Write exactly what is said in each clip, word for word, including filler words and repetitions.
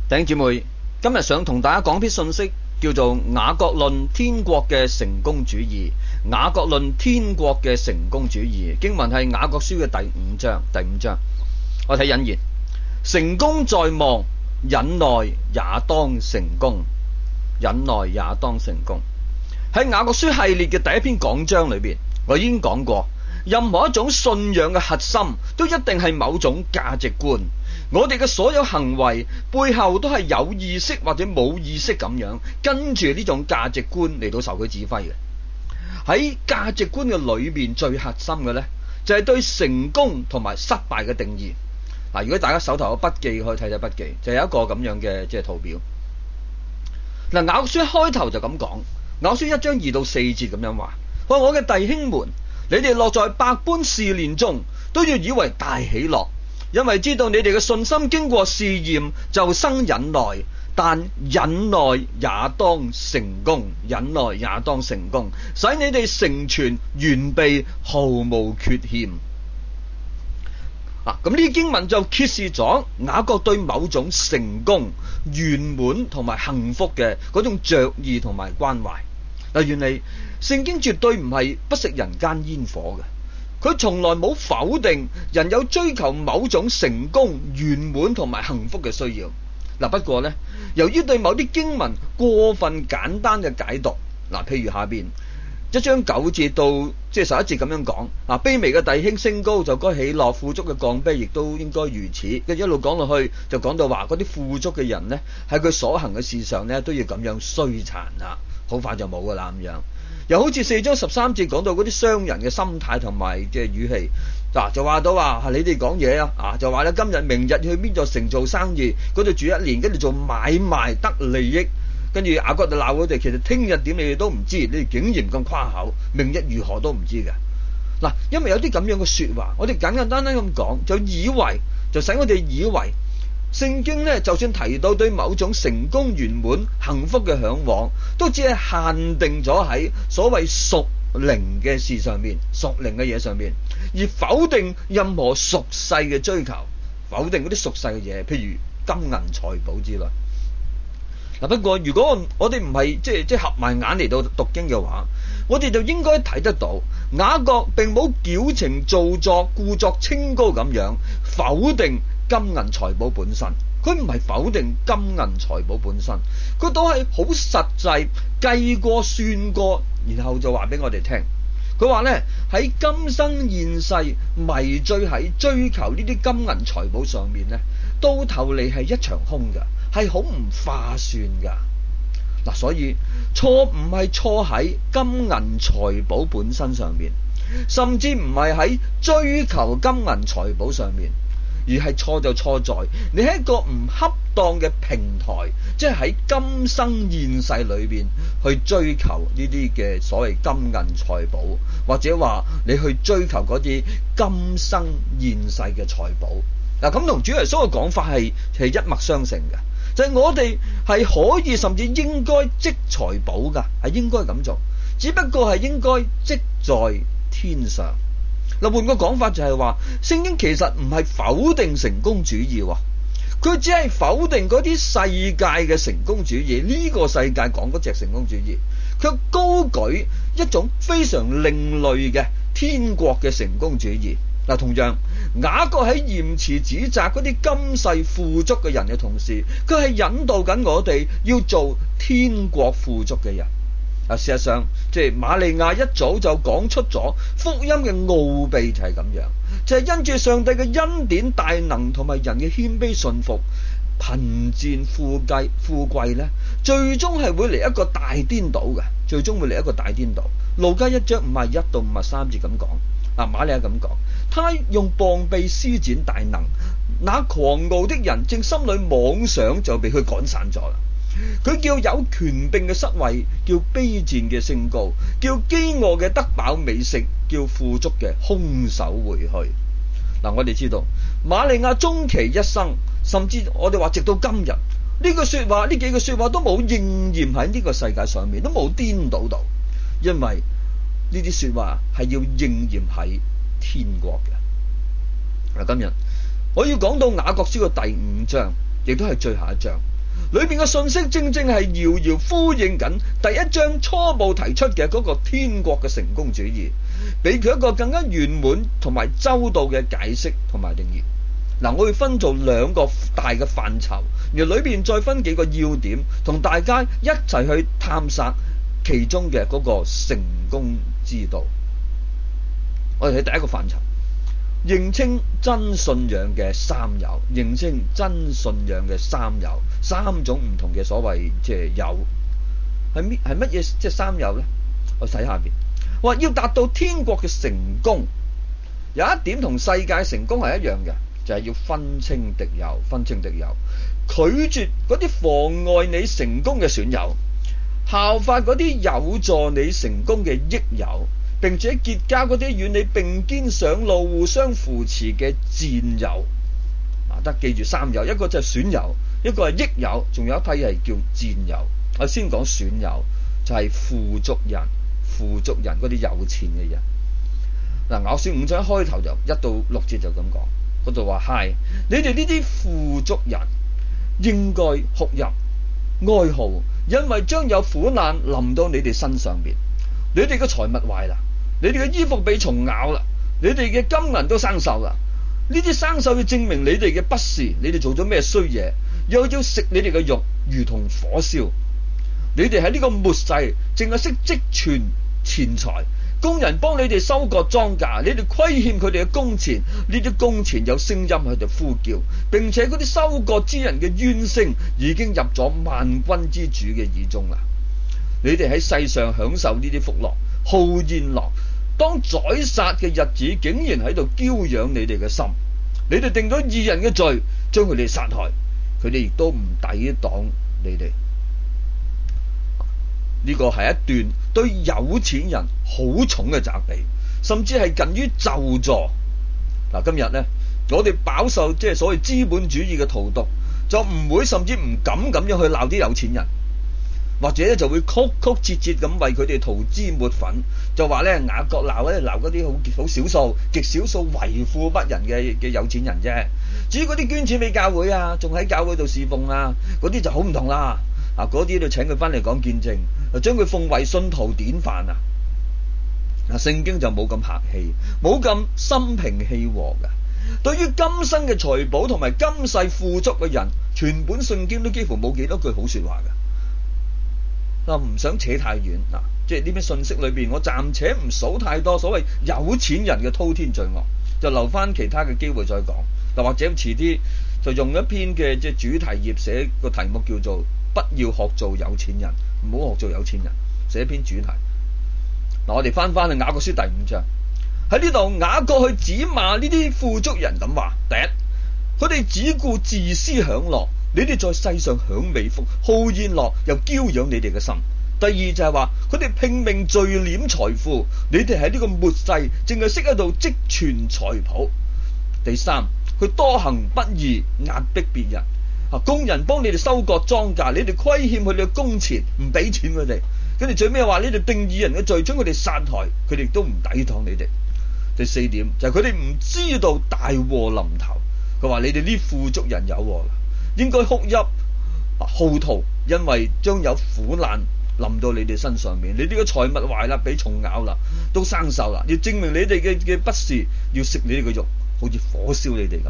弟兄姊妹，今日想同大家講篇信息，叫做雅各論天國嘅成功主義。雅各論天國嘅成功主義，經文係雅各書嘅第五章。第五章，我睇引言：成功在望，忍耐也當成功。忍耐也當成功。喺雅各書系列嘅第一篇講章裏邊，我已經講過，任何一種信仰嘅核心都一定係某種價值觀。我哋嘅所有行為背後都係有意識或者冇意識咁樣跟住呢種價值觀嚟到受佢指揮嘅。喺價值觀嘅裏面最核心嘅呢，就係對成功同埋失敗嘅定義。嗱，如果大家手頭有筆記，可以睇睇筆記，就有一個咁樣嘅即係圖表。嗱，雅各書一開頭就咁講，雅各書一章二到四節咁樣話：我我嘅弟兄們，你哋落在百般試煉中，都要以為大喜樂。因為知道你哋嘅信心經過試驗，就生忍耐，但忍耐也當成功，忍耐也當成功，使你哋成全完備，毫無缺陷。啊，咁呢啲經文就揭示咗雅各對某種成功、圓滿同埋幸福嘅嗰種着意同埋關懷。嗱，原嚟聖經絕對唔係不食人間煙火嘅。佢從來冇否定人有追求某種成功、圓滿同埋幸福嘅需要。嗱，不過呢，由於對某啲經文過分簡單嘅解讀，嗱，譬如下邊一章九節到即係十一節咁樣講，啊，卑微嘅弟兄升高就該喜樂，富足嘅降卑亦都應該如此。跟住一路講落去就講到話嗰啲富足嘅人呢，喺佢所行嘅事上呢，都要咁樣衰殘啦，好快就冇噶啦咁樣。又好似四章十三節講到嗰啲商人嘅心態同埋嘅語氣，嗱、啊、就話到話你哋講嘢啊，啊就話咧今日明日去邊座城做生意，嗰度住一年，跟住做買賣得利益，跟住雅各就鬧佢哋，其實聽日點你哋都唔知，你哋竟然咁誇口，明日如何都唔知嘅。嗱、啊，因為有啲咁樣嘅說話，我哋簡簡單單咁講，就以為就使我哋以為。聖經呢，就算提到對某種成功圓滿幸福嘅向往，都只係限定咗喺所謂屬靈嘅事上面、屬靈嘅嘢上面，而否定任何屬世嘅追求，否定嗰啲屬世嘅嘢，譬如金銀財寶之類。嗱，不過如果我哋唔係即係即係合埋眼嚟到讀經嘅話，我哋就應該睇得到雅各並冇矯情造作、故作清高咁樣否定金銀財寶本身。佢唔係否定金銀財寶本身，佢都係好實際計過算過，然後就話俾我哋聽。佢話呢，喺今生現世迷醉喺追求呢啲金銀財寶上面呢，到頭嚟係一場空㗎，係好唔划算㗎。嗱，所以錯唔係錯喺金銀財寶本身上面，甚至唔係喺追求金銀財寶上面，而係錯就錯在你喺一個唔恰當嘅平台，即係喺今生現世裏邊去追求呢啲嘅所謂金銀財寶，或者話你去追求嗰啲今生現世嘅財寶。嗱，咁同主耶穌嘅講法係係一脈相承嘅，就係、是、我哋係可以甚至應該積財寶㗎，係應該咁做，只不過係應該積在天上。嗱，換個講法就係話，聖經其實唔係否定成功主義喎，佢只係否定嗰啲世界嘅成功主義。呢、這個世界講嗰隻成功主義，卻高舉一種非常另類嘅天國嘅成功主義。嗱，同樣雅各喺嚴詞指責嗰啲今世富足嘅人嘅同時，佢係引導緊我哋要做天國富足嘅人。啊，事實上，即係瑪利亞一早就講出咗福音嘅奧秘就係咁樣，就係、是、因住上帝嘅恩典大能同埋人嘅謙卑順服，貧賤富貴富貴咧，最終係會嚟一個大顛倒嘅，最終會嚟一個大顛倒。路加一章五十一到五十三節咁講，啊，瑪利亞咁講，他用膀臂施展大能，那狂傲的人正心裏妄想就被佢趕散咗啦。佢叫有權柄嘅失位，叫卑賤嘅升高，叫飢餓嘅得飽美食，叫富足嘅空手回去。嗱、啊，我哋知道瑪利亞終其一生，甚至我哋話直到今日，呢句說話，呢幾句說話都冇應驗喺呢個世界上面，都冇顛倒到，因為呢啲說話係要應驗喺天國嘅。嗱、啊，今日我要講到雅各書嘅第五章，亦都係最後一章。 裏邊嘅信息正正係遙遙呼應緊第一章初步提出嘅嗰個天國嘅成功主義，俾佢一個更加圓滿同埋周到嘅解釋同埋定義。嗱，我會分做兩個大嘅範疇，而裏邊再分幾個要點，同大家一齊去探索其中嘅嗰個成功之道。我哋睇第一個範疇，認清真信仰嘅三有，認清真信仰嘅三有，三種唔同嘅所謂即係有，係咩係乜嘢？即係三有呢？我睇下邊，話要達到天國嘅成功，有一點同世界成功係一樣嘅，就係要分清敵友，分清敵友，拒絕嗰啲妨礙你成功嘅損友，效法嗰啲有助你成功嘅益友，並且結交嗰啲與你並肩上路、互相扶持嘅戰友。啊，得記住三友，一個就係損友，一個係益友，仲有一批係叫戰友。我先講損友，就係富足人，富足人嗰啲有錢嘅人。嗱，雅書五章一開頭就一到六節就咁講，嗰度話係你哋呢啲富足人應該哭泣哀號，因為將有苦難臨到你哋身上邊。你哋嘅財物壞啦，你哋嘅衣服被蟲咬啦，你哋嘅金銀都生鏽啦。呢啲生鏽要證明你哋嘅不是，你哋做咗咩衰嘢，又要食你哋嘅肉，如同火燒。你哋喺呢個末世淨係識積存錢財，工人幫你哋收割莊稼，你哋虧欠佢哋嘅工錢，呢啲工錢有聲音喺度呼叫，並且嗰啲收割之人嘅怨聲已經入咗萬軍之主嘅耳中啦。你哋喺世上享受呢啲福樂，好宴樂，當宰殺嘅日子竟然喺度嬌養你哋嘅心。你哋定咗義人嘅罪，將佢哋殺害，佢哋亦都唔抵擋你哋。呢個係一段對有錢人好重嘅責備，甚至係近於咒詛。嗱，今日呢，我哋飽受即係所謂資本主義嘅荼毒，就唔會甚至唔敢咁樣去鬧啲有錢人，或者咧就會曲曲折折咁為佢哋塗脂抹粉，就話咧雅各鬧咧鬧嗰啲好好少數、極少數為富不仁嘅嘅有錢人啫。至於嗰啲捐錢俾教會啊，仲喺教會度侍奉啊，嗰啲就好唔同啦。啊，嗰啲就請佢翻嚟講見證，就將佢奉為信徒典範啊。嗱，聖經就冇咁客氣，冇咁心平氣和嘅。對於今生嘅財寶同埋今世富足嘅人，全本聖經都幾乎冇幾多句好說話嘅。嗱，唔想扯太遠嗱，即係呢篇信息裏邊，我暫且唔數太多所謂有錢人嘅滔天罪惡，就留翻其他嘅機會再講。嗱，或者遲啲就用一篇嘅即係主題頁寫個題目叫做不要學做有錢人，唔好學做有錢人，寫一篇主題。嗱，我哋翻翻去雅各書第五章，喺呢度雅各去指罵呢啲富足人咁話：第一，佢哋只顧自私享樂，你哋在世上享美福，好宴樂，又嬌養你哋嘅心。第二就係話佢哋拼命聚斂財富，你哋喺呢個末世淨係識喺度積存財寶。第三，佢多行不義，壓迫別人。啊，工人幫你哋收割莊稼，你哋虧欠佢哋嘅工錢，唔俾錢佢哋。跟住最尾話你哋定義人嘅罪，將佢哋殺害，佢哋都唔抵擋你哋。第四點就係佢哋唔知道大禍臨頭，佢話你哋呢富足人有禍啦，應該哭泣號啕，因為將有苦難臨到你哋身上面，你哋嘅財物壞啦，俾蟲咬啦，都生鏽啦，要證明你哋嘅嘅不是，要食你哋嘅肉，好似火燒你哋咁。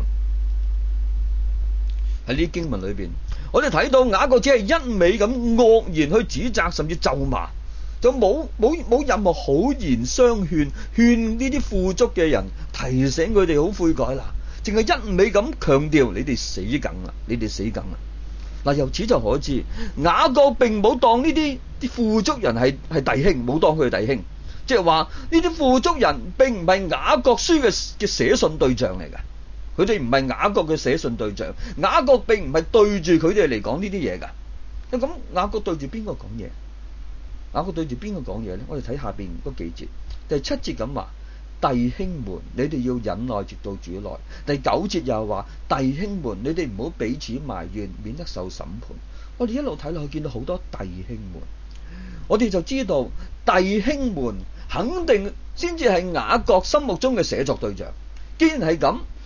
喺呢啲經文裏邊，我哋睇到雅各只係一味咁惡言去指責，甚至咒罵，就冇冇冇任何好言相勸，勸呢啲富足嘅人，提醒佢哋好悔改啦，淨係一味咁強調你哋死梗啦，你哋死梗啦。嗱，由此就可知，雅各並冇當呢啲啲富足人係係弟兄，冇當佢係弟兄，即係話呢啲富足人並唔係雅各書嘅嘅寫信對象嚟嘅。佢哋唔係雅各嘅寫信對象，雅各並唔係對住佢哋嚟講呢啲嘢噶。咁雅各對住邊個講嘢？雅各對住邊個講嘢呢？我哋睇下邊嗰幾節，第七節咁話：弟兄們，你哋要忍耐直到主來。第九節又話：弟兄們，你哋唔好彼此埋怨，免得受審判。我哋一路睇落去，見到好多弟兄們，我哋就知道弟兄們肯定先至係雅各心目中嘅寫作對象。既然係咁，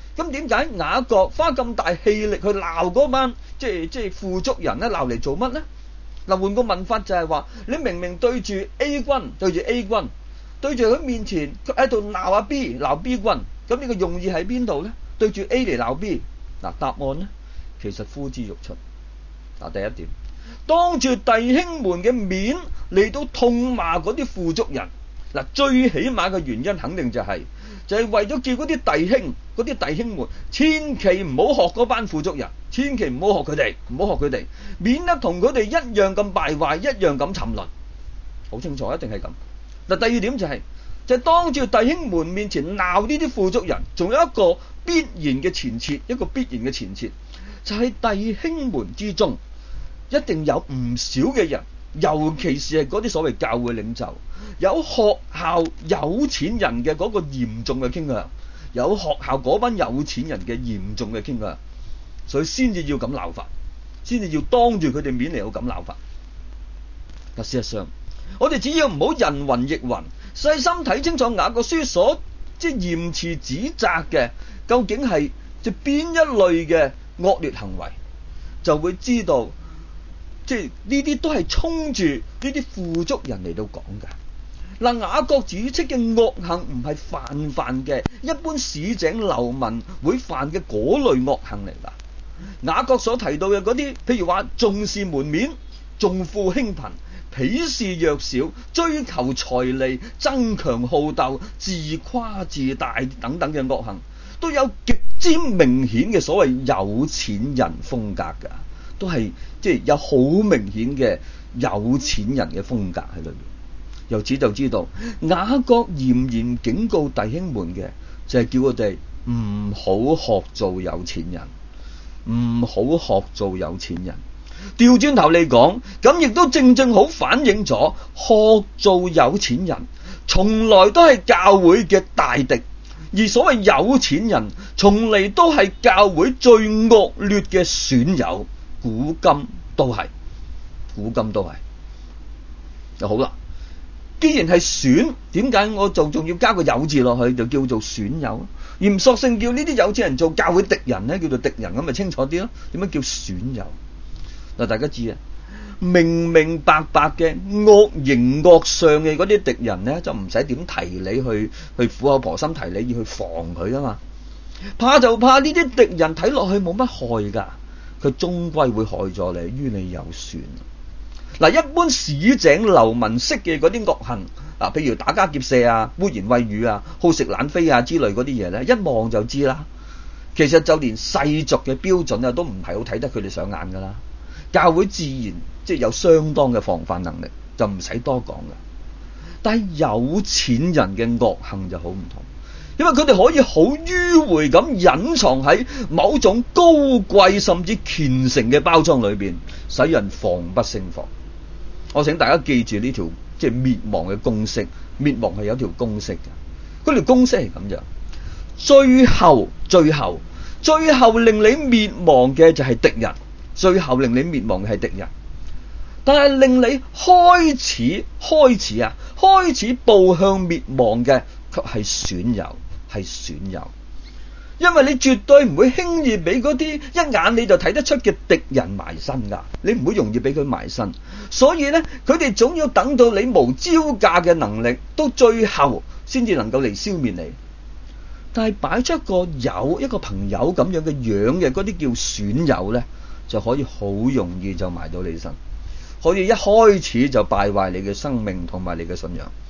咁點解雅各花咁大氣力去鬧嗰班即係即係富足人咧？鬧嚟做乜咧？嗱，換個問法就係話，你明明對住 A 君，對住 A 君，對住佢面前，佢喺度鬧阿 B，鬧 B 君，咁呢個用意喺邊度咧？對住 A 嚟鬧 B，嗱，答案咧其實呼之欲出。嗱，第一點，當住弟兄們嘅面嚟到痛罵嗰啲富足人，嗱，最起碼嘅原因肯定就係、是、就係、是、為咗叫嗰啲弟兄嗰啲弟兄們千祈唔好學嗰班富足人，千祈唔好學佢哋，唔好學佢哋，免得同佢哋一樣咁敗壞，一樣咁沉淪。好清楚，一定係咁。嗱，第二點就係、是、就係、是、當住弟兄們面前鬧呢啲富足人，仲有一個必然嘅前設，一個必然嘅前設就係、是、弟兄們之中一定有唔少嘅人，尤其是係嗰啲所謂教會領袖，有學校有錢人嘅嗰個嚴重嘅傾向，有學校嗰班有錢人嘅嚴重嘅傾向，所以先至要咁鬧法，先至要當住佢哋面嚟到咁鬧法。但事實上，我哋只要唔好人云亦云，細心睇清楚雅各書所即係嚴詞指責嘅，究竟係即係邊一類嘅惡劣行為，就會知道。即係呢啲都係衝住呢啲富足人嚟到講㗎。嗱，雅各指斥嘅惡行唔係泛泛嘅一般市井流民會犯嘅嗰類惡行嚟㗎。雅各所提到嘅嗰啲，譬如話重視門面、重富輕貧、鄙視弱小、追求財利、爭強好鬥、自誇自大等等嘅惡行，都有極之明顯嘅所謂有錢人風格㗎。都係即係有好明顯嘅有錢人嘅風格喺裏面。由此就知道雅各嚴嚴警告弟兄們嘅就係、是、叫我哋唔好學做有錢人，唔好學做有錢人。調轉頭嚟講，咁亦都正正好反映咗學做有錢人從來都係教會嘅大敵，而所謂有錢人從嚟都係教會最惡劣嘅損友。古今都係，古今都係。就好啦，既然係損，點解我就仲要加個有字落去，就叫做損友，而唔索性叫呢啲有錢人做教會敵人呢？叫做敵人咁咪清楚啲咯？點樣叫損友？嗱，大家知啊，明明白白嘅惡形惡相嘅嗰啲敵人呢，就唔使點提你去去苦口婆心提你要去防佢啊嘛。怕就怕呢啲敵人睇落去冇乜害噶，佢終歸會害咗你，於你有損。嗱，一般市井流民式嘅嗰啲惡行，嗱，譬如打家劫舍啊、污言穢語啊、好食懶飛啊之類嗰啲嘢咧，一望就知啦。其實就連世俗嘅標準啊，都唔係好睇得佢哋上眼噶啦。教會自然即係有相當嘅防範能力，就唔使多講噶。但係有錢人嘅惡行就好唔同。因為佢哋可以好迂迴咁隱藏喺某種高貴甚至虔誠嘅包裝裏邊，使人防不勝防。我請大家記住呢條即係滅亡嘅公式，滅亡係有條公式嘅。嗰條公式係咁樣，最後最後最後令你滅亡嘅就係敵人，最後令你滅亡嘅係敵人。但係令你開始開始啊開始步向滅亡嘅卻係損友。係損友，因為你絕對唔會輕易俾嗰啲一眼你就睇得出嘅敵人埋身噶，你唔會容易俾佢埋身，所以呢，佢哋總要等到你無招架嘅能力，到最後先至能夠嚟消滅你。但係擺出一個友一個朋友咁樣嘅樣嘅嗰啲叫損友呢，就可以好容易就埋到你身，可以一開始就敗壞你嘅生命同埋你嘅信仰。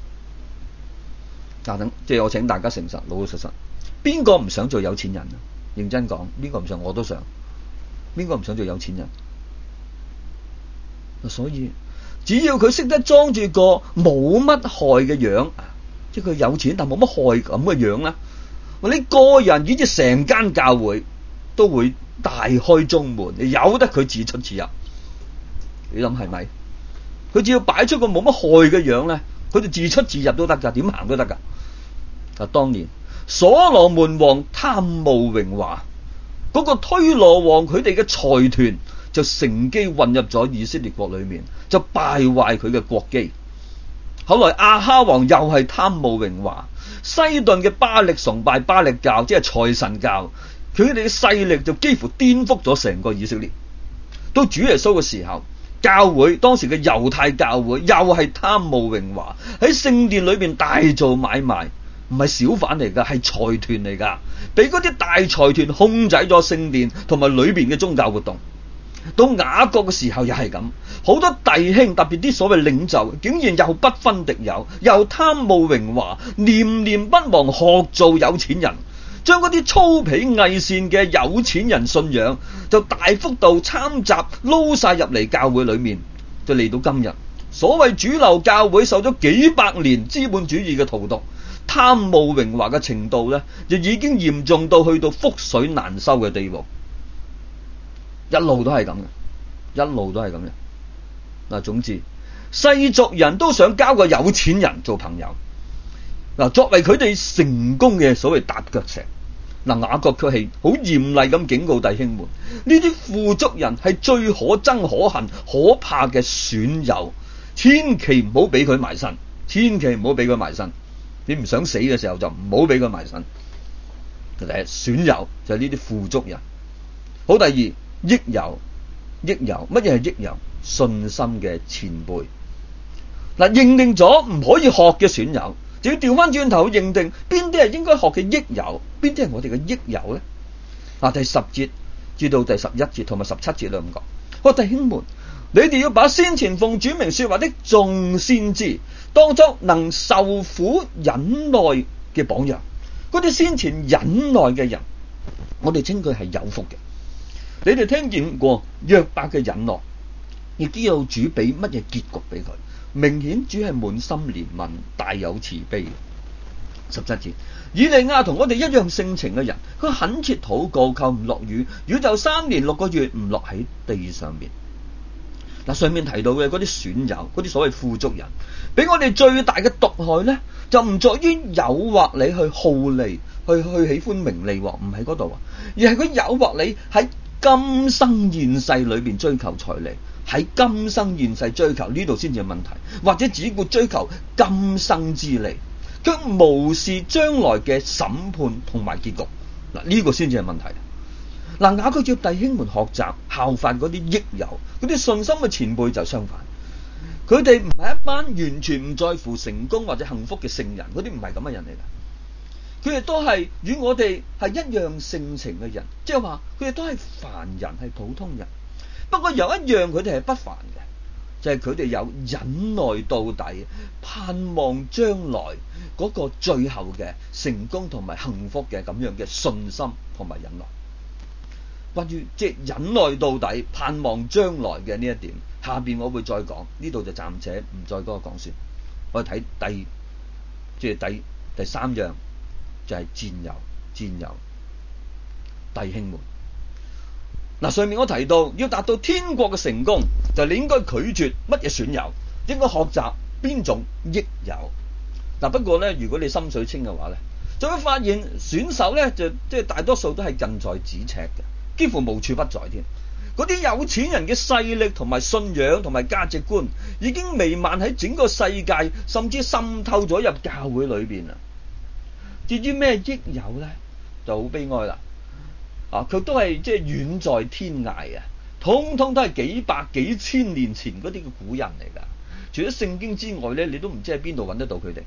等即係我請大家誠實老老實實，邊個唔想做有錢人啊？認真講，邊個唔想？我都想。邊個唔想做有錢人？所以只要佢識得裝住個冇乜害嘅樣，即係佢有錢但冇乜害咁嘅樣啦，你個人以至成間教會都會大開中門，你由得佢自出自入。你諗係咪？佢只要擺出個冇乜害嘅樣咧，佢就自出自入都得噶，點行都得噶。啊，當年所羅門王貪慕榮華，嗰、那個推羅王佢哋嘅財團就乘機混入咗以色列國裏面，就敗壞佢嘅國基。後來亞哈王又係貪慕榮華， 西頓嘅巴力崇拜、巴力教，即係財神教，佢哋嘅勢力就幾乎顛覆咗成個以色列。到主耶穌嘅時候，教會當時嘅猶太教會又係貪慕榮華，喺聖殿裏邊大做買賣，唔係小販嚟噶，係財團嚟噶，俾嗰啲大財團控制咗聖殿同埋裏邊嘅宗教活動。到雅各嘅時候又係咁，好多弟兄特別啲所謂領袖，竟然又不分敵友，又貪慕榮華，念念不忘學做有錢人，將嗰啲粗鄙偽善嘅有錢人信仰就大幅度參雜撈晒入嚟教會裏面，就嚟到今日，所謂主流教會受咗幾百年資本主義嘅荼毒，貪慕榮華嘅程度呢，就已經嚴重到去到覆水難收嘅地步。一路都係咁嘅，一路都係咁嘅。嗱，總之世俗人都想交個有錢人做朋友。嗱，作為佢哋成功嘅所謂踏腳石，嗱，雅各卻係好嚴厲咁警告弟兄們，呢啲富足人係最可憎可恨可怕嘅損友，千祈唔好俾佢埋身，千祈唔好俾佢埋身。你唔想死嘅時候就唔好俾佢埋身。第一，損友就係呢啲富足人。好，第二，益友，益友，乜嘢係益友？信心嘅前輩。嗱，認定咗唔可以學嘅損友，就要調翻轉頭認定邊啲係應該學嘅益友，邊啲係我哋嘅益友咧？嗱，第十節至到第十一節同埋十七節兩個，我弟兄們，你哋要把先前奉主名說話的眾先知當作能受苦忍耐嘅榜樣。嗰啲先前忍耐嘅人，我哋稱佢係有福嘅。你哋聽見過約伯嘅忍耐，亦都有主俾乜嘢結局俾佢。明顯主係滿心憐憫，大有慈悲。十七節，以利亞同我哋一樣性情嘅人，佢懇切禱告，求唔落雨，雨就三年六個月唔落喺地上面。嗱，上面提到嘅嗰啲損友，嗰啲所謂富足人，俾我哋最大嘅毒害呢，就唔在於誘惑你去好利，去去喜歡名利，唔喺嗰度啊，而係佢誘惑你喺今生現世裏邊追求財利，喺今生現世追求呢度先至係問題，或者只顧追求今生之利，卻無視將來嘅審判同埋結局。嗱，呢個先至係問題。嗱，雅各叫弟兄們學習效法嗰啲益友，嗰啲信心嘅前輩就相反，佢哋唔係一班完全唔在乎成功或者幸福嘅聖人，嗰啲唔係咁嘅人嚟㗎。佢哋都係與我哋係一樣性情嘅人，即係話佢哋都係凡人，係普通人。不過有一樣佢哋係不凡嘅，就係佢哋有忍耐到底，盼望將來嗰個最後嘅成功同埋幸福嘅咁樣嘅信心同埋忍耐。關於即係忍耐到底，盼望將來嘅呢一點，下邊我會再講，呢度就暫且唔再嗰個講算。我哋睇第即係第第三樣，就係戰友，戰友弟兄們。嗱，上面我提到要達到天國嘅成功，就你應該拒絕乜嘢損友，應該學習邊種益友。嗱，不過咧，如果你心水清嘅話咧，就會發現選手咧就即係大多數都係近在咫尺嘅，幾乎無處不在添。嗰啲有錢人嘅勢力同埋信仰同埋價值觀，已經彌漫喺整個世界，甚至滲透咗入教會裏邊啦。至於咩益友咧，就好悲哀啦。啊，佢都係即係遠在天涯啊，通通都係幾百幾千年前嗰啲嘅古人嚟㗎。除咗聖經之外咧，你都唔知喺邊度揾得到佢哋。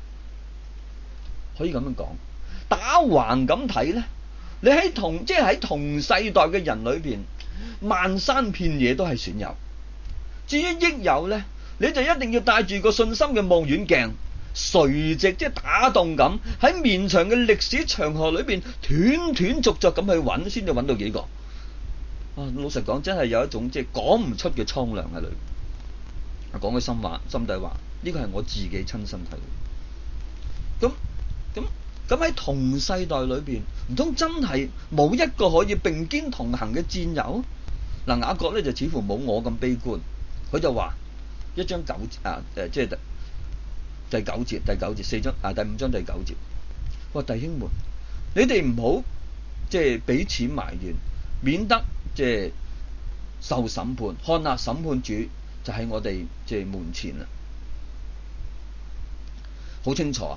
可以咁樣講，打橫咁睇咧，你喺同即係喺同世代嘅人裏邊，漫山遍野都係損友。至於益友咧，你就一定要帶住個信心嘅望遠鏡，垂直即係打洞咁喺綿長嘅歷史長河裏邊斷斷續續咁去揾，先至揾到幾個。啊，老實講，真係有一種即係講唔出嘅蒼涼喺裏邊。講句心話，心底話，呢個係我自己親身體會。咁咁咁喺同世代裏邊，唔通真係冇一個可以並肩同行嘅戰友？嗱，雅各咧就似乎冇我咁悲觀，佢就話一章九啊誒，即係第九節，第九節四章啊，第五章第九節，哇！弟兄們，你哋唔好即係彼此埋怨，免得即係受審判。看下審判主就喺我哋即係門前啦，好清楚啊！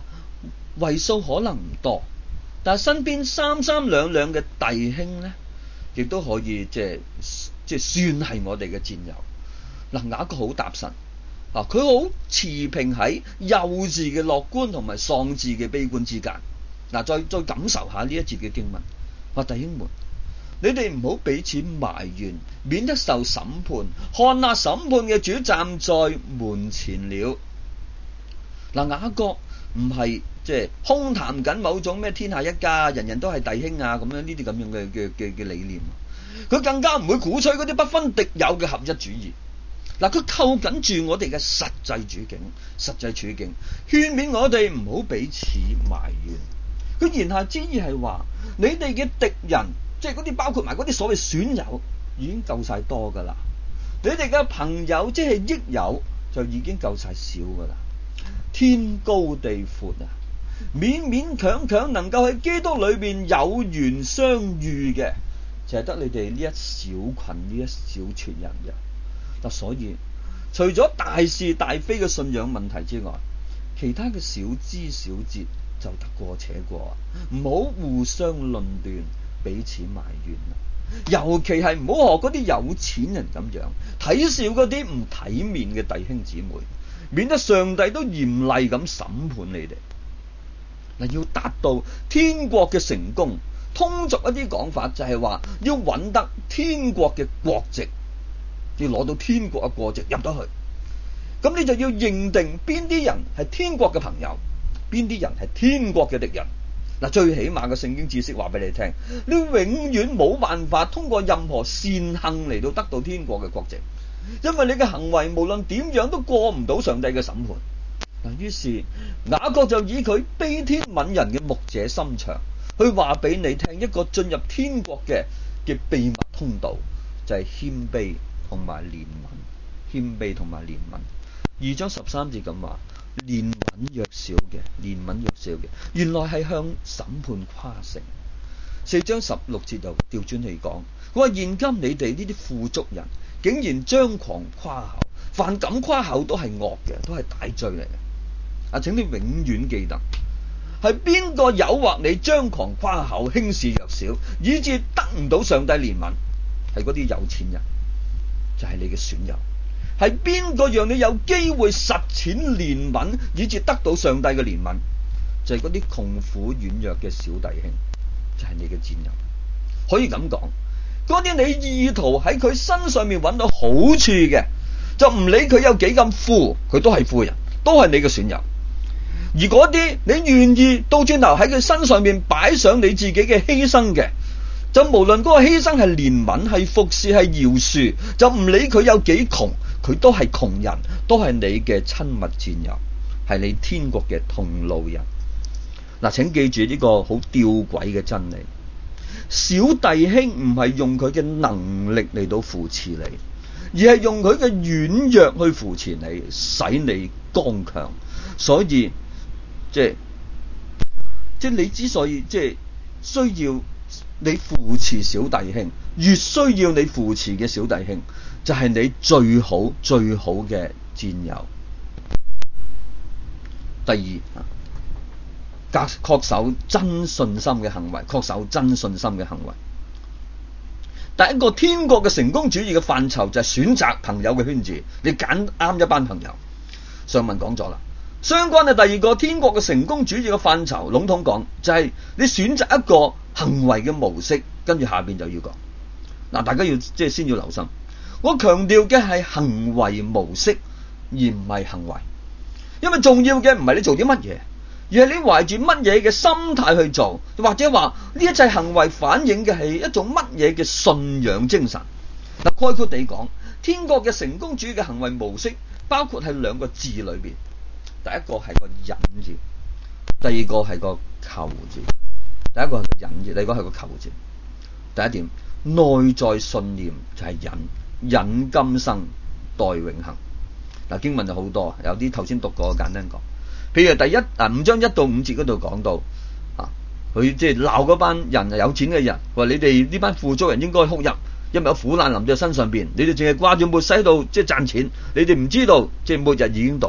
為數可能唔多，但係身邊三三兩兩嘅弟兄呢，亦都可以即係即係算係我哋嘅戰友。嗱，雅各好踏實啊，佢好持平喺幼稚嘅樂觀同埋喪志嘅悲觀之間。嗱，再再感受下呢一節嘅經文，話弟兄們，你哋唔好彼此埋怨，免得受審判。看那審判嘅主站在門前了。嗱，雅各唔係即係空談緊某種咩天下一家，人人都係弟兄啊咁樣呢啲咁樣嘅嘅嘅嘅理念。佢更加唔會鼓吹嗰啲不分敵友嘅合一主義。嗱，佢扣緊住我哋嘅實際處境、實際處境，勸勉我哋唔好彼此埋怨。佢言下之意係話，你哋嘅敵人，即係嗰啲包括埋嗰啲所謂損友，已經夠晒多噶啦。你哋嘅朋友，即係益友，就已經夠晒少噶啦。天高地闊啊，勉勉強強能夠喺基督裏邊有緣相遇嘅，就係得你哋呢一小群呢一小撮人嘅。嗱，所以除咗大是大非嘅信仰問題之外，其他嘅小枝小節就得過且過，唔好互相論斷，彼此埋怨。尤其係唔好學嗰啲有錢人咁樣睇笑嗰啲唔體面嘅弟兄姊妹，免得上帝都嚴厲咁審判你哋。嗱，要達到天國嘅成功，通俗一啲講法就係話要揾得天國嘅國籍，要攞到天國嘅國籍入得去。咁你就要認定邊啲人係天國嘅朋友，邊啲人係天國嘅敵人。嗱，最起碼嘅聖經知識話俾你聽，你永遠冇辦法通過任何善行嚟到得到天國嘅國籍，因為你嘅行為無論點樣都過唔到上帝嘅審判。嗱，於是雅各就以佢悲天憫人嘅牧者心腸，去話俾你聽一個進入天國嘅嘅秘密通道，就係謙卑同埋憐憫，謙卑同埋憐憫。二章十三節咁話，憐憫弱小嘅，憐憫弱小嘅，原來係向審判誇勝。四章十六節又調轉嚟講，佢話現今你哋呢啲富足人，竟然張狂誇口，凡咁誇口都係惡嘅，都係大罪嚟嘅。啊，請你永遠記得，係邊個誘惑你張狂誇口，輕視弱小，以致得唔到上帝憐憫？係嗰啲有錢人，就係、是、你嘅損友。係邊個讓你有機會實踐憐憫，以致得到上帝嘅憐憫？就係嗰啲窮苦軟弱嘅小弟兄，就係、是、你嘅戰友。可以咁講，嗰啲你意圖喺佢身上面揾到好處嘅，就唔理佢有幾咁富，佢都係富人，都係你嘅損友。而嗰啲你願意倒轉頭喺佢身上面擺上你自己嘅犧牲嘅，就無論嗰個犧牲係憐憫、係服侍、係饒恕，就唔理佢有幾窮，佢都係窮人，都係你嘅親密戰友，係你天國嘅同路人。嗱，請記住呢個好吊詭嘅真理，小弟兄唔係用佢嘅能力嚟到扶持你，而係用佢嘅軟弱去扶持你，使你剛強。所以即係即係你之所以即係需要你扶持小弟兄，越需要你扶持嘅小弟兄，就係你最好最好嘅戰友。第二，確確守真信心嘅行為，確守真信心嘅行為。第一個天國嘅成功主義嘅範疇就係選擇朋友嘅圈子，你揀啱一班朋友。上文講咗啦。相關嘅第二個天國嘅成功主義嘅範疇，籠統講就係、是、你選擇一個行為嘅模式，跟住下邊就要講。嗱，大家要即係先要留心，我強調嘅係行為模式，而唔係行為，因為重要嘅唔係你做啲乜嘢，而係你懷住乜嘢嘅心態去做，或者話呢一切行為反映嘅係一種乜嘢嘅信仰精神。嗱，概括地講，天國嘅成功主義嘅行為模式包括喺兩個字裏邊。第一個係個忍字，第二個係個求字。第一個係個忍字，第二個係個求字。第一點，內在信念就係忍，忍今生待永恆。嗱，經文就好多，有啲頭先讀過，簡單講。譬如第一啊五章一到五節嗰度講到啊，佢即係鬧嗰班人有錢嘅人，話你哋呢班富足人應該哭泣，因為有苦難臨在身上邊，你哋淨係掛住末世喺度即係賺錢，你哋唔知道即係末日已經到。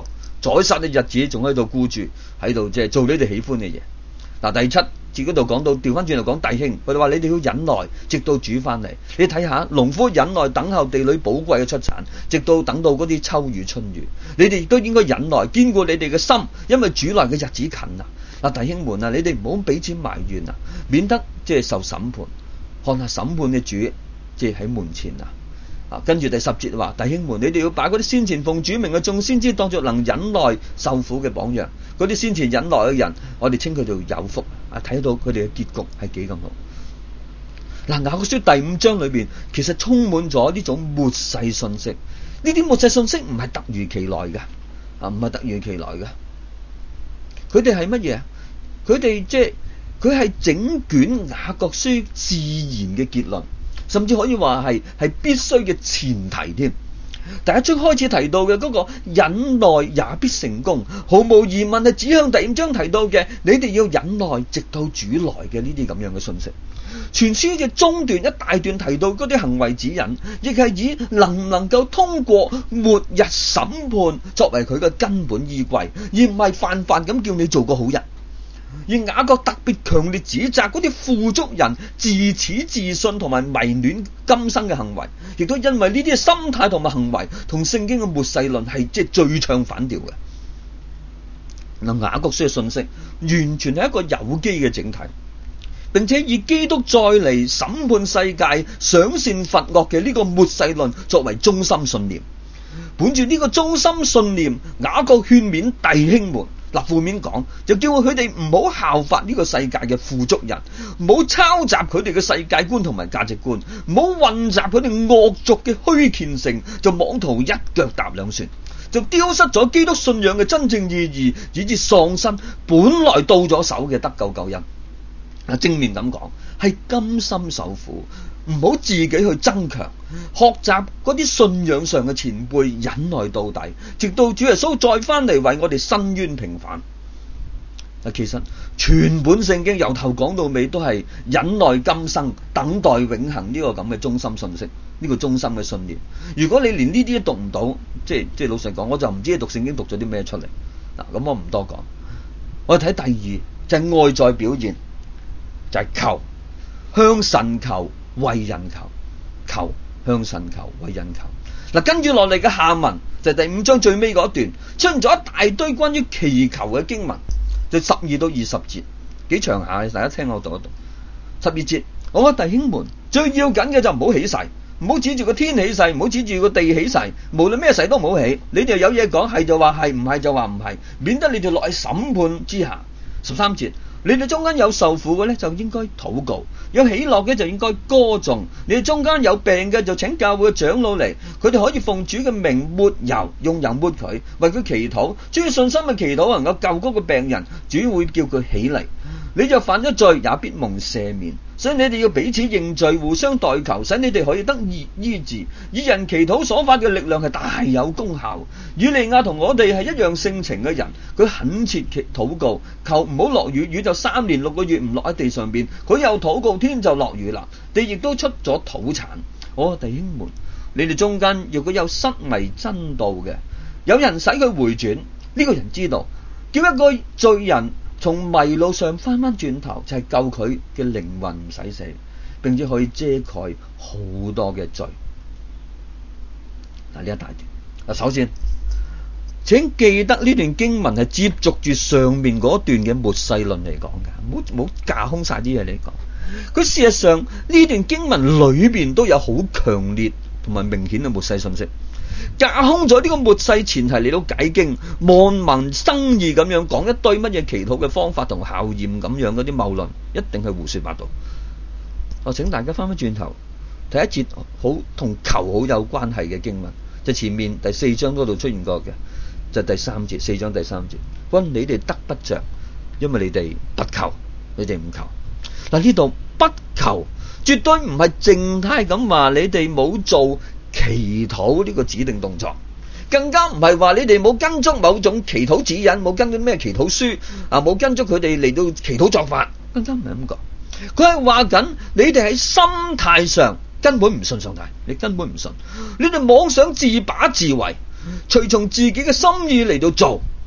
宰殺嘅日子仲喺度顧住喺度即係做你哋喜歡嘅嘢。嗱，第七節嗰度講到調翻轉嚟講弟兄，佢哋話你哋要忍耐，直到主翻嚟。你睇下農夫忍耐等候地裏寶貴嘅出產，直到等到嗰啲秋雨春雨。你哋亦都應該忍耐，堅固你哋嘅心，因為主來嘅日子近啊！嗱，弟兄們啊，你哋唔好彼此埋怨啊，免得即係受審判。看下審判嘅主即係喺門前啊！啊，跟住第十節話，弟兄們，你哋要把嗰啲先前奉主名嘅眾先知當作能忍耐受苦嘅榜樣。嗰啲先前忍耐嘅人，我哋稱佢做有福啊！睇到佢哋嘅結局係幾咁好。嗱，雅各書第五章裏邊其實充滿咗呢種末世信息。呢啲末世信息唔係突如其來嘅啊，唔係突如其來嘅。佢哋係乜嘢？佢哋即係佢係整卷雅各書自然嘅結論，甚至可以話係係必須嘅前提添。第一章開始提到嘅嗰個忍耐也必成功，毫無疑問係指向第五章提到嘅，你哋要忍耐直到主來嘅呢啲咁樣嘅信息。全書嘅中段一大段提到嗰啲行為指引，亦係以能唔能夠通過末日審判作為佢嘅根本依歸，而唔係泛泛咁叫你做個好人。而雅各特別強烈指責嗰啲富足人自恃自信同埋迷戀今生嘅行為，亦都因為呢啲嘅心態同埋行為同聖經嘅末世論係即係最唱反調嘅。嗱，雅各書嘅信息完全係一個有機嘅整體，並且以基督再嚟審判世界、賞善罰惡嘅呢個末世論作為中心信念。本住呢個中心信念，雅各勸勉弟兄們。嗱，負面講就叫佢哋唔好效法呢個世界嘅富足人，唔好抄襲佢哋嘅世界觀同埋價值觀，唔好混雜佢哋惡俗嘅虛虔性，就妄圖一腳踏兩船，就丟失咗基督信仰嘅真正意義，以致喪失本來到咗手嘅得救救恩。啊，正面咁講係甘心受苦，唔好自己去增強，學習嗰啲信仰上嘅前輩，忍耐到底，直到主耶穌再翻嚟為我哋伸冤平反。嗱，其實全本聖經由頭講到尾都係忍耐今生，等待永恆呢個咁嘅中心信息，呢個中心嘅信念。如果你連呢啲都讀唔到，即係即係老實講，我就唔知你讀聖經讀咗啲咩出嚟。嗱，咁我唔多講。我哋睇第二就係外在表現，就係求，向神求，為人求，求向神求，為人求。嗱，跟住落嚟嘅下文就係第五章最尾嗰一段，出現咗一大堆關於祈求嘅經文，就十二到二十節，幾長下，大家聽我讀一讀。十二節，我嘅弟兄們，最要緊嘅就唔好起誓，唔好指住個天起誓，唔好指住個地起誓，無論咩誓都唔好起。你哋有嘢講，係就話係，唔係就話唔係，免得你哋落喺審判之下。十三節，你哋中間有受苦嘅呢，就應該禱告；有喜樂嘅就應該歌頌。你哋中間有病嘅，就請教會嘅長老嚟，佢哋可以奉主嘅名抹油，用油抹佢，為佢祈禱。主要信心嘅祈禱能夠救嗰個病人，主會叫佢起嚟。你就犯咗罪，也必蒙赦免。所以你哋要彼此認罪，互相代求，使你哋可以得醫醫治。以人祈禱所發嘅力量係大有功效。以利亞同我哋係一樣性情嘅人，佢懇切禱告，求唔好落雨，雨就三年六個月唔落喺地上邊。佢又禱告，天就落雨啦，地亦都出咗土產。我弟兄們，你哋中間如果有失迷真道嘅，有人使佢回轉，呢、這個人知道，叫一個罪人從迷路上翻翻轉頭，就係、是、救佢嘅靈魂唔使死，並且可以遮蓋好多嘅罪。嗱，呢一大段，首先請記得呢段經文係接續住上面嗰段嘅末世論嚟講嘅，唔好唔好架空晒啲嘢嚟講。佢事實上呢段經文裏邊都有好強烈同埋明顯嘅末世信息。架空咗呢個末世前提嚟到解經，望文生義咁樣講一堆乜嘢祈禱嘅方法同效驗咁樣嗰啲謬論，一定係胡說八道。我請大家翻返轉頭睇一節好同求好有關係嘅經文，就是、前面第四章嗰度出現過嘅，就係、第三節，四章第三節，關你哋得不着，因為你哋不求，你哋唔求。嗱，呢度不求絕對唔係靜態咁話你哋冇做祈禱呢個指定動作，更加唔係話你哋冇跟足某種祈禱指引，冇跟足咩祈禱書啊，冇跟足佢哋嚟到祈禱作法，更加唔係咁講。佢係話緊你哋喺心態上根本唔信上帝，你根本唔信，你哋妄想自把自為，隨從自己嘅心意嚟到做，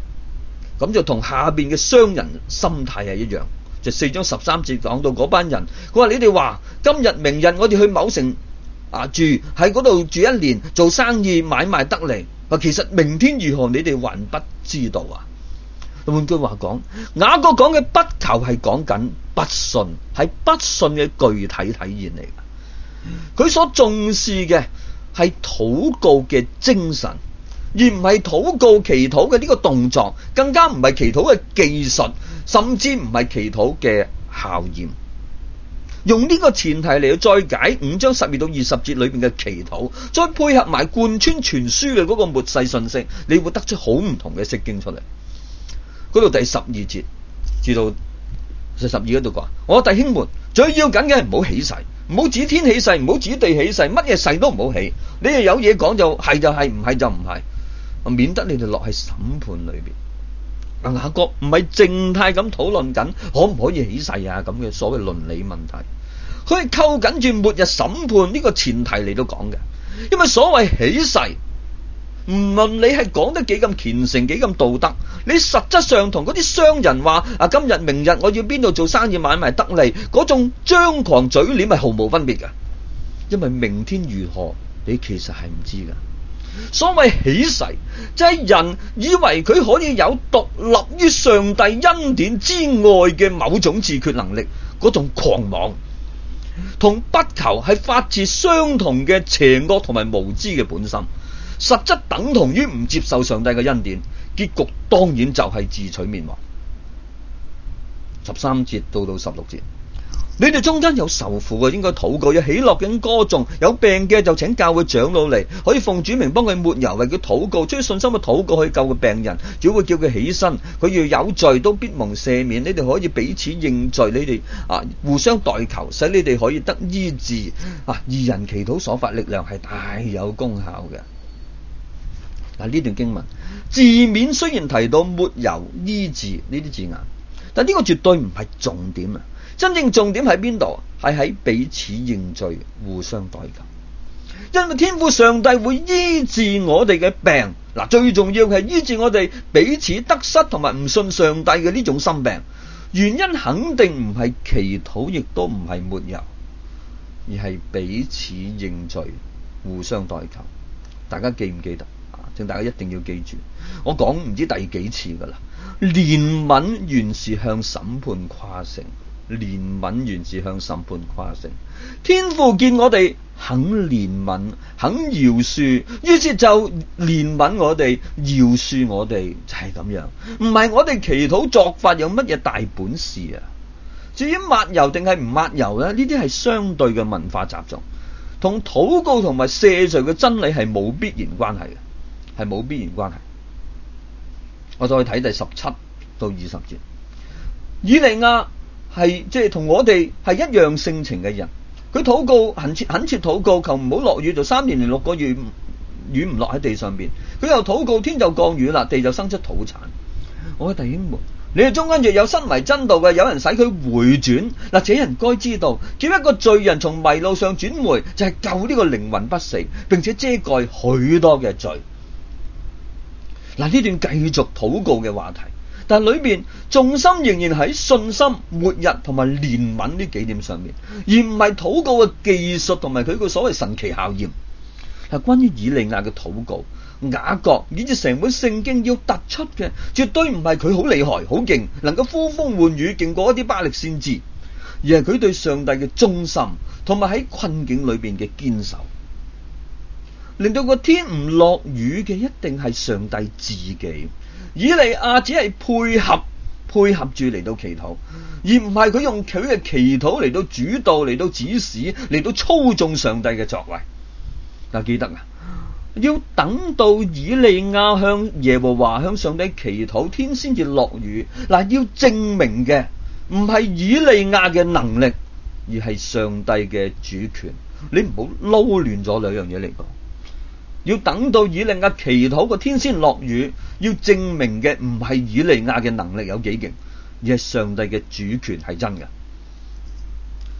咁就同下邊嘅商人心態係一樣。就四章十三節講到嗰班人，佢話你哋話今日明日我哋去某城啊住，喺嗰度住一年，做生意買賣得嚟。話其實明天如何，你哋還不知道啊。換句話講，雅各講嘅不求係講緊不信，係不信嘅具體體現嚟嘅。佢所重視嘅係禱告嘅精神，而唔係禱告祈禱嘅呢個動作，更加唔係祈禱嘅技術，甚至唔係祈禱嘅效驗。用呢個前提嚟再解五章十二到二十節裏邊嘅祈禱，再配合埋貫穿全書嘅嗰個末世信息，你會得出好唔同嘅釋經出嚟。嗰度第十二節至到第十二嗰度講，我弟兄們最要緊嘅係唔好起誓，唔好指天起誓，唔好指地起誓，乜嘢誓都唔好起。你哋有嘢講就係就係，唔係就唔係，免得你哋落喺審判裏邊。雅各唔係靜態咁討論緊可唔可以起誓啊咁嘅所謂倫理問題，佢係扣緊住末日審判呢個前提嚟到講嘅。因為所謂起誓，唔論你係講得幾咁虔誠幾咁道德，你實質上同嗰啲商人話啊今日明日我要邊度做生意買賣得利，嗰種張狂嘴臉係毫無分別嘅。因為明天如何你其實係唔知㗎。所謂起誓就係、是、人以為佢可以有獨立於上帝恩典之外嘅某種自決能力，嗰種狂妄同不求係發自相同嘅邪惡同埋無知嘅本心，實質等同於唔接受上帝嘅恩典，結局當然就係自取滅亡。十三節到到十六節，你哋中間有受苦嘅應該禱告，有喜樂嘅應歌頌，有病嘅就請教會長老嚟，可以奉主名幫佢抹油，為佢禱告，出於信心嘅禱告可以救個病人，主會叫佢起身，佢要有罪都必蒙赦免。你哋可以彼此認罪，你哋啊互相代求，使你哋可以得醫治。啊，義人祈禱所發力量係大有功效嘅。嗱，呢段經文字面雖然提到抹油醫治呢啲字眼，但呢個絕對唔係重點啊！真正重點喺邊度？係喺彼此認罪，互相代求。因為天父上帝會醫治我哋嘅病，嗱，最重要係醫治我哋彼此得失同埋唔信上帝嘅呢種心病。原因肯定唔係祈禱，亦都唔係抹油，而係彼此認罪，互相代求。大家記唔記得？請大家一定要記住，我講唔知第幾次噶啦。憐憫原是向審判誇勝，憐憫原是向審判誇勝。天父見我哋肯憐憫，肯饒恕，於是就憐憫我哋，饒恕我哋，就係咁樣。唔係我哋祈禱作法有乜嘢大本事啊？至於抹油定係唔抹油呢？呢啲係相對嘅文化習俗，同禱告同埋赦罪嘅真理係冇必然關係嘅。係冇必然關係。我再睇第十七到二十節，以利亞係即係同我哋係一樣性情嘅人，佢禱告懇切懇切禱告，求唔好落雨，就三年零六個月雨唔落喺地上邊。佢又禱告，天就降雨啦，地就生出土產。我嘅弟兄們，你哋中間若有身為真道嘅，有人使佢回轉，嗱，這人該知道，叫一個罪人從迷路上轉回，就係、是、救呢個靈魂不死，並且遮蓋許多嘅罪。嗱，呢段繼續禱告嘅話題，但係裏面重心仍然喺信心、末日同埋憐憫呢幾點上面，而唔係禱告嘅技術同埋佢個所謂神奇效驗。嗱，關於以利亞嘅禱告，雅各以至成本聖經要突出嘅，絕對唔係佢好厲害、好勁，能夠呼風喚雨，勁過一啲巴力先知，而係佢對上帝嘅忠心，同埋喺困境裏邊嘅堅守。令到個天唔落雨嘅一定係上帝自己，以利亞只係配合配合住嚟到祈禱，而唔係佢用佢嘅祈禱嚟到主導、嚟到指使、嚟到操縱上帝嘅作為。嗱，記得啊，要等到以利亞向耶和華向上帝祈禱，天先至落雨。嗱，要證明嘅唔係以利亞嘅能力，而係上帝嘅主權。你唔好撈亂咗兩樣嘢嚟講。要等到以利亞祈禱個天先落雨，要證明嘅唔係以利亞嘅能力有幾勁，而係上帝嘅主權係真嘅。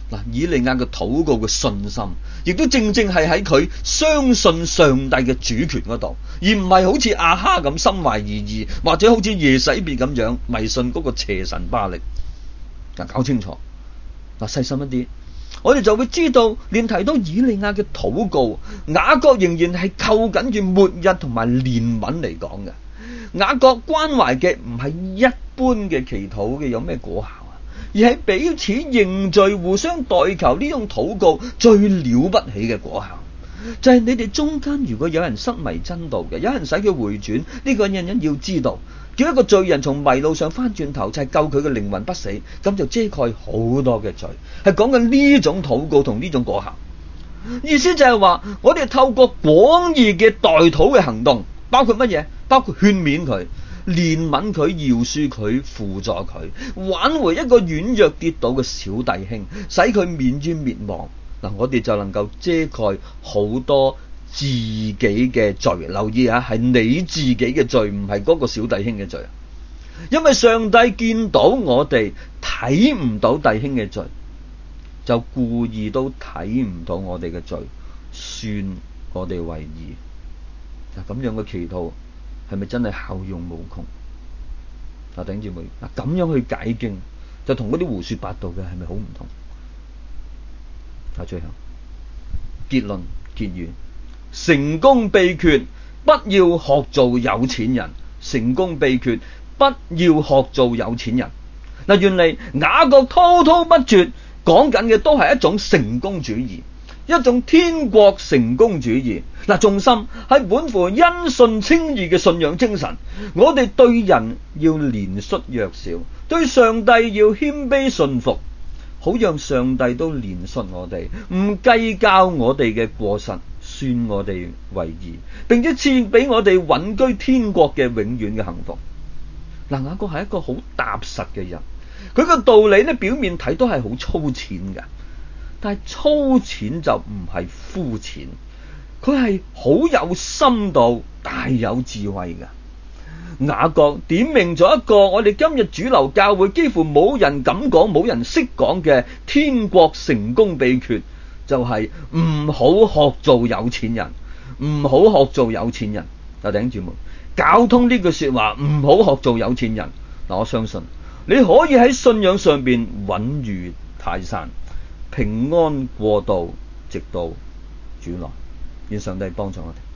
嗱，以利亞嘅禱告嘅信心，亦都正正係喺佢相信上帝嘅主權嗰度，而唔係好似亞哈咁心懷二意，或者好似耶洗別咁樣迷信嗰個邪神巴力。嗱，搞清楚，嗱，細心一啲，我哋就會知道，連提到以利亞嘅禱告，雅各仍然係扣緊住末日同埋憐憫嚟講嘅。雅各關懷嘅唔係一般嘅祈禱嘅有咩果效，而係彼此認罪、互相代求呢種禱告最了不起嘅果效，就係、是、你哋中間如果有人失迷真道嘅，有人使佢回轉，呢、這個人人要知道，叫一個罪人從迷路上翻轉頭，就係、是、救佢嘅靈魂不死，咁就遮蓋好多嘅罪。係講緊呢種禱告同呢種果效，意思就係話我哋透過廣義嘅代禱嘅行動，包括乜嘢？包括勸勉佢、憐憫佢、饒恕佢、輔助佢，挽回一個軟弱跌倒嘅小弟兄，使佢免於滅亡。嗱，我哋就能夠遮蓋好多自己嘅罪。留意下，係你自己嘅罪，唔係嗰個小弟兄嘅罪。因為上帝見到我哋睇唔到弟兄嘅罪，就故意都睇唔到我哋嘅罪，算我哋為義。嗱，咁樣嘅祈禱係咪真係效用無窮？嗱，弟兄姊妹，嗱，咁樣去解經，就同嗰啲胡說八道嘅係咪好唔同？嗱，最後結論結語，成功秘訣不要學做有錢人。成功秘訣不要學做有錢人。嗱，原嚟雅各滔滔不絕講緊嘅都係一種成功主義，一種天國成功主義。嗱，重心係本乎因信稱義嘅信仰精神。我哋對人要憐恤弱小，對上帝要謙卑順服，好讓上帝都憐恤我哋，唔計較我哋嘅過失，算我哋為義，並且賜俾我哋穩居天國嘅永遠嘅幸福。嗱，雅各係一個好踏實嘅人，佢個道理咧表面睇都係好粗淺嘅，但係粗淺就唔係膚淺，佢係好有深度、大有智慧嘅。雅各點明咗一個我哋今日主流教會幾乎冇人敢講、冇人識講嘅天國成功秘訣，就係唔好學做有錢人，唔好學做有錢人。嗱，弟兄姊妹，搞通呢句說話，唔好學做有錢人。嗱，我相信你可以喺信仰上邊穩如泰山，平安過渡，直到主來。願上帝幫助我哋。